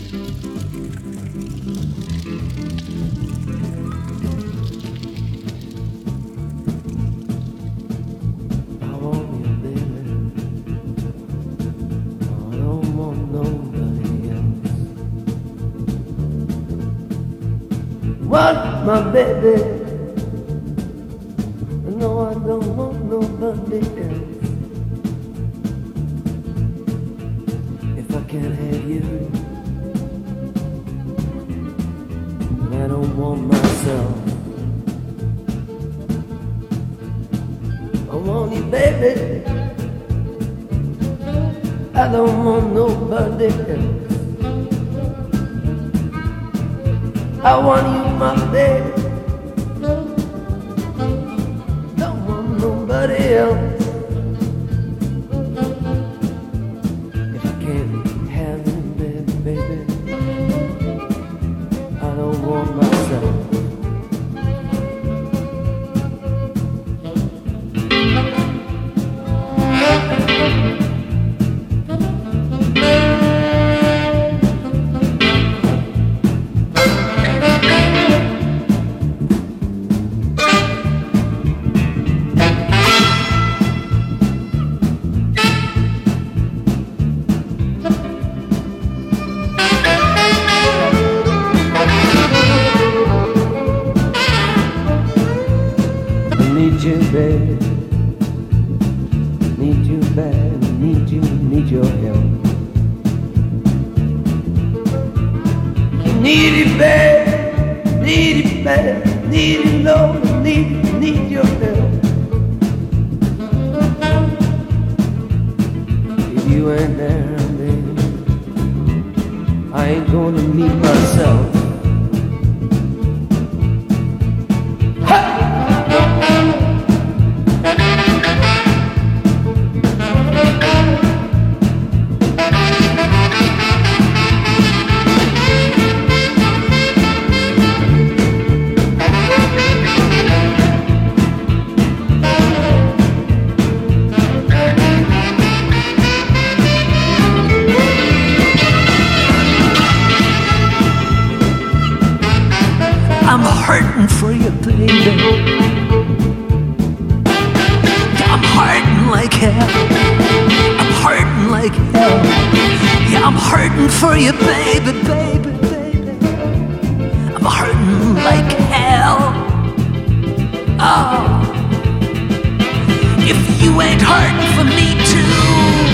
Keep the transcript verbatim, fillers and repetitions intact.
Want my baby? No, I don't want nobody else. If I can't have you, I don't want myself. I want you, baby. I don't want nobody else. I want you, my baby. Don't want nobody else. If I can't have you, baby, baby, I don't want myself. Need you, baby. Need you bad. Need you, need your help. Need it bad. Need it bad. Need it low. Need, need your help. If you ain't there, baby, I ain't gonna meet myself. I'm hurting for you, baby. I'm hurting like hell. I'm hurting like hell. Yeah, I'm hurting for you, baby, baby, baby. I'm hurting like hell. Oh, if you ain't hurting for me too.